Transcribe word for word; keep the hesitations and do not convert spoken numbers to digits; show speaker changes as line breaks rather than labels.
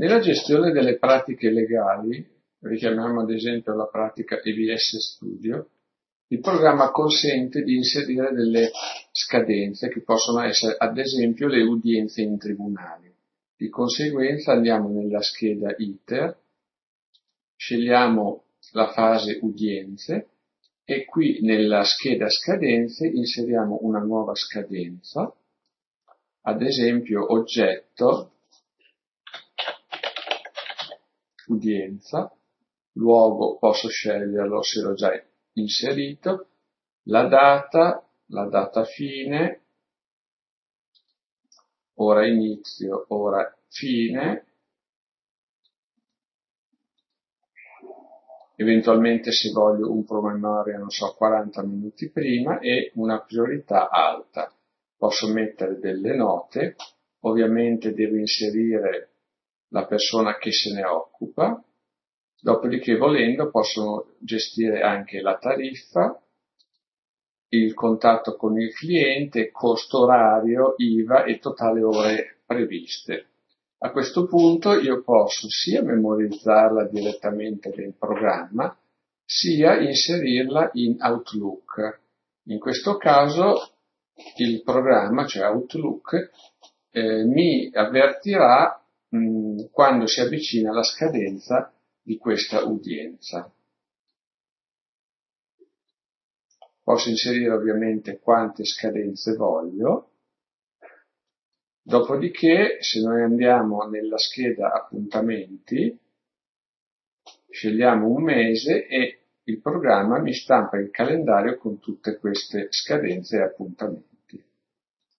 Nella gestione delle pratiche legali, richiamiamo ad esempio la pratica E V S Studio, il programma consente di inserire delle scadenze che possono essere ad esempio le udienze in tribunali. Di conseguenza andiamo nella scheda Iter, scegliamo la fase udienze e qui nella scheda scadenze inseriamo una nuova scadenza, ad esempio oggetto, udienza, luogo posso sceglierlo se l'ho già inserito, la data, la data fine, ora inizio, ora fine, eventualmente se voglio un promemoria, non so, quaranta minuti prima e una priorità alta. Posso mettere delle note, ovviamente devo inserire la persona che se ne occupa, dopodiché volendo posso gestire anche la tariffa, il contatto con il cliente, costo orario, I V A e totale ore previste. A questo punto io posso sia memorizzarla direttamente nel programma, sia inserirla in Outlook. In questo caso il programma, cioè Outlook, eh, mi avvertirà mh, quando si avvicina la scadenza di questa udienza. Posso inserire ovviamente quante scadenze voglio, dopodiché se noi andiamo nella scheda appuntamenti, scegliamo un mese e il programma mi stampa il calendario con tutte queste scadenze e appuntamenti.